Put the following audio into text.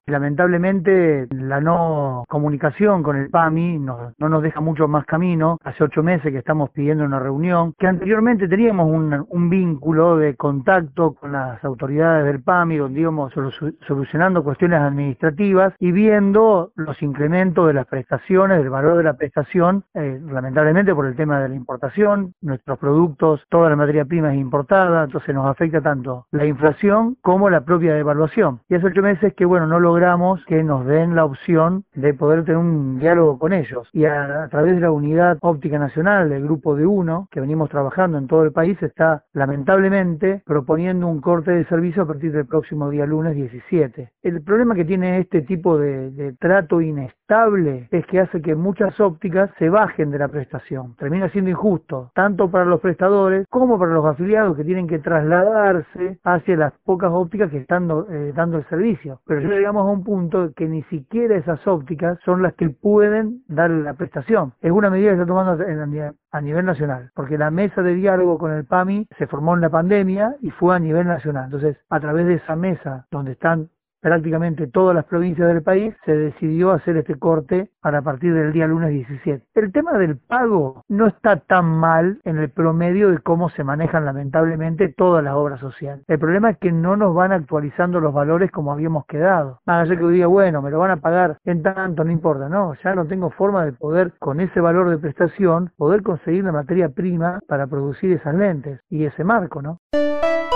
Lamentablemente la no comunicación con el PAMI no nos deja mucho más camino. Hace 8 meses que estamos pidiendo una reunión, que anteriormente teníamos un vínculo de contacto con las autoridades del PAMI, donde íbamos solucionando cuestiones administrativas y viendo los incrementos de las prestaciones, del valor de la prestación, lamentablemente por el tema de la importación, nuestros productos, toda la materia prima es importada, entonces nos afecta tanto la inflación como la propia devaluación. Y hace 8 meses que, bueno, no logramos que nos den la opción de poder tener un diálogo con ellos. Y a través de la Unidad Óptica Nacional, del Grupo de Uno, que venimos trabajando en todo el país, está lamentablemente proponiendo un corte de servicio a partir del próximo día lunes 17. El problema que tiene este tipo de trato inestable es que hace que muchas ópticas se bajen de la prestación. Termina siendo injusto, tanto para los prestadores como para los afiliados que tienen que trasladarse hacia las pocas ópticas que están dando el servicio. Pero ya llegamos a un punto que ni siquiera esas ópticas son las que pueden dar la prestación. Es una medida que se está tomando a nivel nacional, porque la mesa de diálogo con el PAMI se formó en la pandemia y fue a nivel nacional. Entonces, a través de esa mesa, donde están prácticamente todas las provincias del país, se decidió hacer este corte a partir del día lunes 17. El tema del pago no está tan mal en el promedio de cómo se manejan lamentablemente todas las obras sociales. El problema es que no nos van actualizando los valores como habíamos quedado. Más allá que diga, bueno, me lo van a pagar en tanto, no importa, no, ya no tengo forma de poder, con ese valor de prestación, poder conseguir la materia prima para producir esas lentes y ese marco, ¿no?